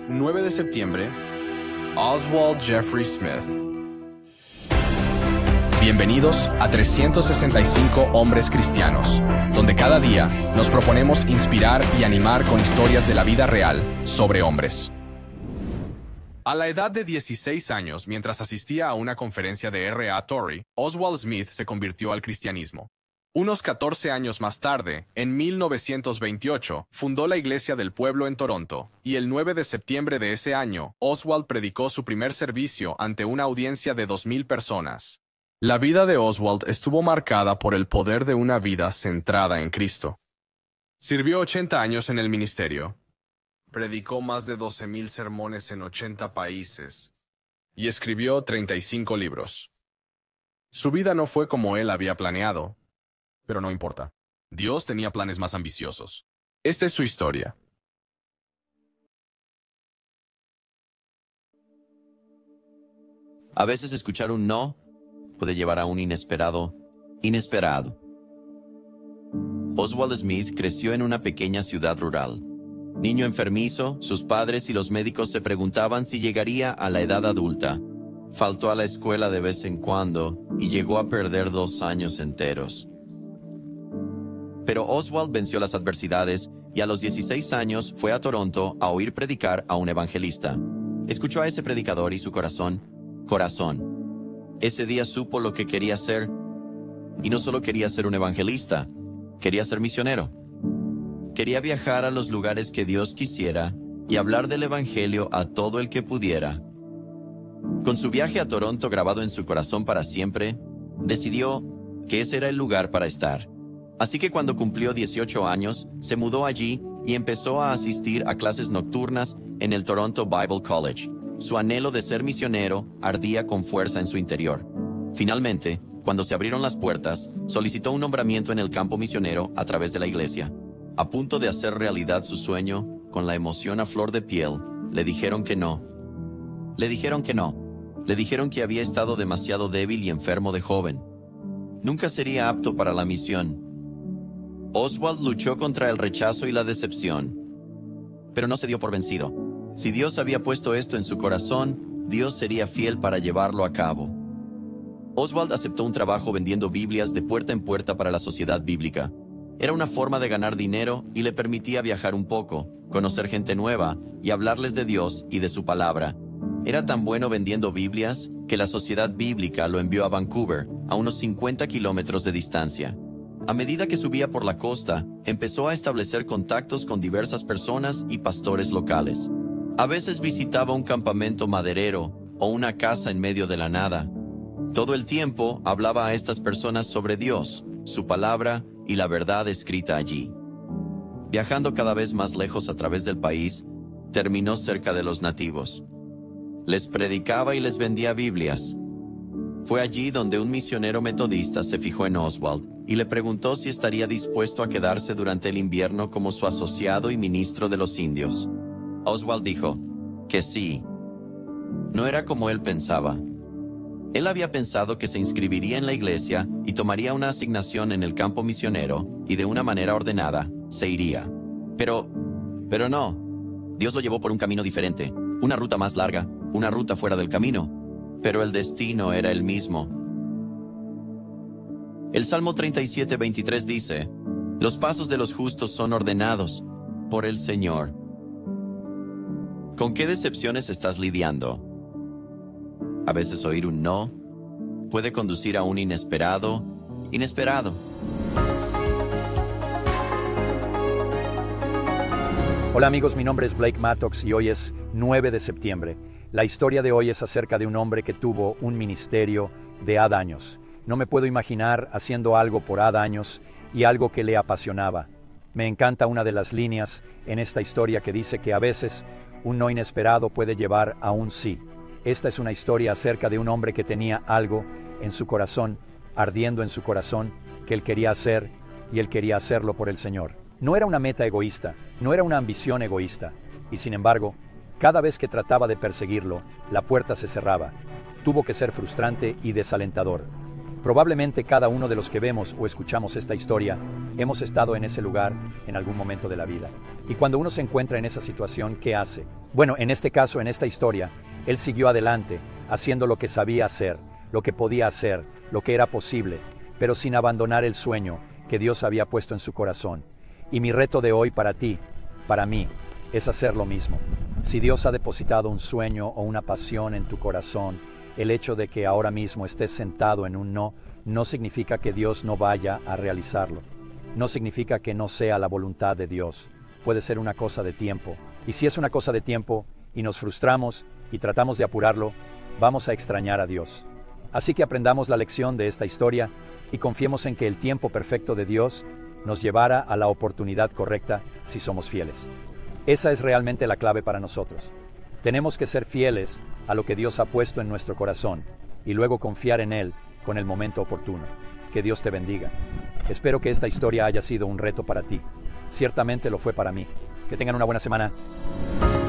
9 de septiembre, Oswald Jeffrey Smith. Bienvenidos a 365 Hombres Cristianos, donde cada día nos proponemos inspirar y animar con historias de la vida real sobre hombres. A la edad de 16 años, mientras asistía a una conferencia de R.A. Torrey, Oswald Smith se convirtió al cristianismo. Unos 14 años más tarde, en 1928, fundó la Iglesia del Pueblo en Toronto, y el 9 de septiembre de ese año, Oswald predicó su primer servicio ante una audiencia de 2,000 personas. La vida de Oswald estuvo marcada por el poder de una vida centrada en Cristo. Sirvió 80 años en el ministerio. Predicó más de 12,000 sermones en 80 países y escribió 35 libros. Su vida no fue como él había planeado, pero no importa. Dios tenía planes más ambiciosos. Esta es su historia. A veces escuchar un no puede llevar a un inesperado. Oswald Smith creció en una pequeña ciudad rural. Niño enfermizo, sus padres y los médicos se preguntaban si llegaría a la edad adulta. Faltó a la escuela de vez en cuando y llegó a perder 2 años enteros. Pero Oswald venció las adversidades y a los 16 años fue a Toronto a oír predicar a un evangelista. Escuchó a ese predicador y su corazón. Ese día supo lo que quería ser. Y no solo quería ser un evangelista, quería ser misionero. Quería viajar a los lugares que Dios quisiera y hablar del evangelio a todo el que pudiera. Con su viaje a Toronto grabado en su corazón para siempre, decidió que ese era el lugar para estar. Así que cuando cumplió 18 años, se mudó allí y empezó a asistir a clases nocturnas en el Toronto Bible College. Su anhelo de ser misionero ardía con fuerza en su interior. Finalmente, cuando se abrieron las puertas, solicitó un nombramiento en el campo misionero a través de la iglesia. A punto de hacer realidad su sueño, con la emoción a flor de piel, le dijeron que no. Le dijeron que había estado demasiado débil y enfermo de joven. Nunca sería apto para la misión. Oswald luchó contra el rechazo y la decepción, pero no se dio por vencido. Si Dios había puesto esto en su corazón, Dios sería fiel para llevarlo a cabo. Oswald aceptó un trabajo vendiendo Biblias de puerta en puerta para la sociedad bíblica. Era una forma de ganar dinero y le permitía viajar un poco, conocer gente nueva y hablarles de Dios y de su palabra. Era tan bueno vendiendo Biblias que la sociedad bíblica lo envió a Vancouver, a unos 50 kilómetros de distancia. A medida que subía por la costa, empezó a establecer contactos con diversas personas y pastores locales. A veces visitaba un campamento maderero o una casa en medio de la nada. Todo el tiempo hablaba a estas personas sobre Dios, su palabra y la verdad escrita allí. Viajando cada vez más lejos a través del país, terminó cerca de los nativos. Les predicaba y les vendía Biblias. Fue allí donde un misionero metodista se fijó en Oswald y le preguntó si estaría dispuesto a quedarse durante el invierno como su asociado y ministro de los indios. Oswald dijo que sí. No era como él pensaba. Él había pensado que se inscribiría en la iglesia y tomaría una asignación en el campo misionero y de una manera ordenada se iría. Pero no. Dios lo llevó por un camino diferente, una ruta más larga, una ruta fuera del camino. Pero el destino era el mismo. El Salmo 37:23 dice: los pasos de los justos son ordenados por el Señor. ¿Con qué decepciones estás lidiando? A veces oír un no puede conducir a un inesperado. Hola amigos, mi nombre es Blake Mattox y hoy es 9 de septiembre. La historia de hoy es acerca de un hombre que tuvo un ministerio de años. No me puedo imaginar haciendo algo por años y algo que le apasionaba. Me encanta una de las líneas en esta historia que dice que a veces un no inesperado puede llevar a un sí. Esta es una historia acerca de un hombre que tenía algo en su corazón, ardiendo en su corazón, que él quería hacer y él quería hacerlo por el Señor. No era una meta egoísta, no era una ambición egoísta, y sin embargo, cada vez que trataba de perseguirlo, la puerta se cerraba. Tuvo que ser frustrante y desalentador. Probablemente cada uno de los que vemos o escuchamos esta historia hemos estado en ese lugar en algún momento de la vida. Y cuando uno se encuentra en esa situación, ¿qué hace? Bueno, en este caso, en esta historia, él siguió adelante, haciendo lo que sabía hacer, lo que podía hacer, lo que era posible, pero sin abandonar el sueño que Dios había puesto en su corazón. Y mi reto de hoy para ti, para mí, es hacer lo mismo. Si Dios ha depositado un sueño o una pasión en tu corazón, el hecho de que ahora mismo estés sentado en un no significa que Dios no vaya a realizarlo. No significa que no sea la voluntad de Dios. Puede ser una cosa de tiempo. Y si es una cosa de tiempo y nos frustramos y tratamos de apurarlo, vamos a extrañar a Dios. Así que aprendamos la lección de esta historia y confiemos en que el tiempo perfecto de Dios nos llevará a la oportunidad correcta si somos fieles. Esa es realmente la clave para nosotros. Tenemos que ser fieles a lo que Dios ha puesto en nuestro corazón y luego confiar en Él con el momento oportuno. Que Dios te bendiga. Espero que esta historia haya sido un reto para ti. Ciertamente lo fue para mí. Que tengan una buena semana.